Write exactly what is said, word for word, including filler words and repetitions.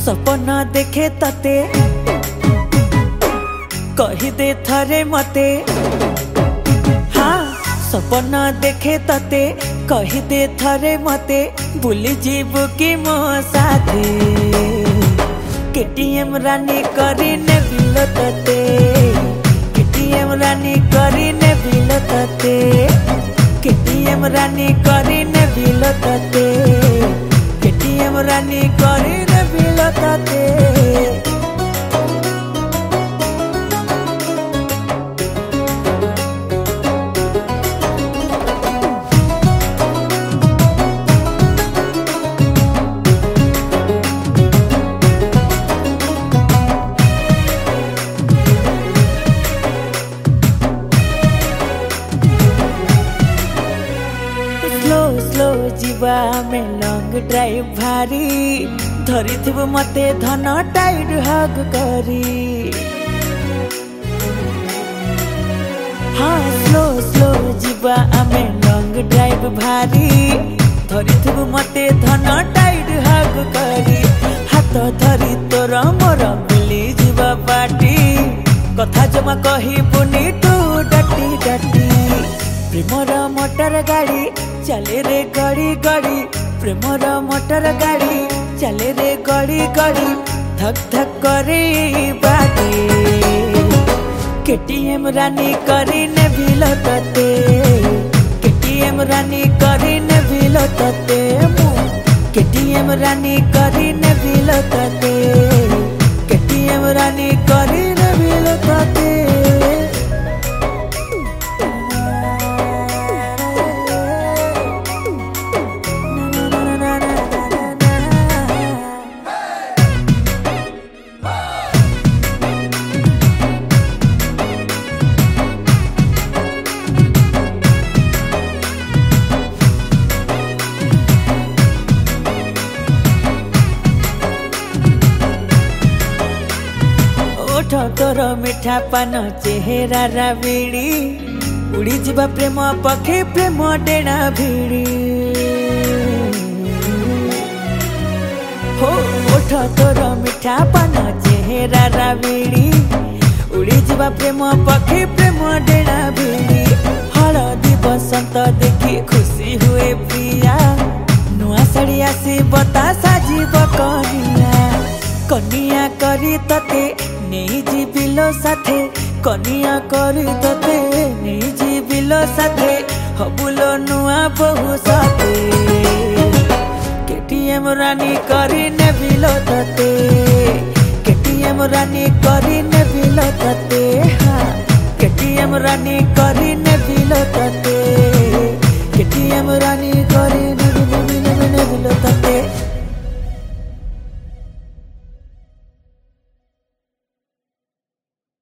सपना देखे तते कही दे थरे मते। हाँ सपना देखे तते कही दे थरे मते भूली जीव की मो साथे केटीएम रानी करी ने बिलो तते केटीएम रानी करी ने बिलो तते केटीएम रानी करी ने बिलो तते केटीएम रानी करी ने बिलो तते। जीवा में लॉन्ग ड्राइव भारी धरी थिब मते धन टाइड हग करी। हाँ स्लो स्लो जीवा आमे लॉन्ग ड्राइव भारी धरी थिब मते धन टाइड हग करी। हाथ धरी तोर मोर बुली जीवा पाटी कथा जमा कही बुनी तू डटी डटी। प्रेमर मोटर गाड़ी चले रे गड़ी गड़ी प्रेमर मोटर गाड़ी चले रे गड़ी गड़ी धक धक करे बाटे केटीएम रानी करी ने बिलो तते केटीएम रानी करी ने बिलो तते केटीएम रानी करी ने बिलो तते केटीएम रानी करी ने बिलो तते। तोर मिठा पान चेहरा राविड़ी उड़ी जीवा प्रेम पखे प्रेम डेणा भिड़ी। हो ओठ तोर मिठा पान चेहरा राविड़ी उड़ी जीवा प्रेम पखे प्रेम डेणा भिड़ी। हलदी बसंत देखी खुशी हुए प्रिया नुआ साड़ी आसी बता साजिब कनिया कनिया करी तते नहीं जीविलो साथे कनिया करी तते नहीं जीविलो साथे हबुलो नुआ बहु साथे केटीएम रानी करी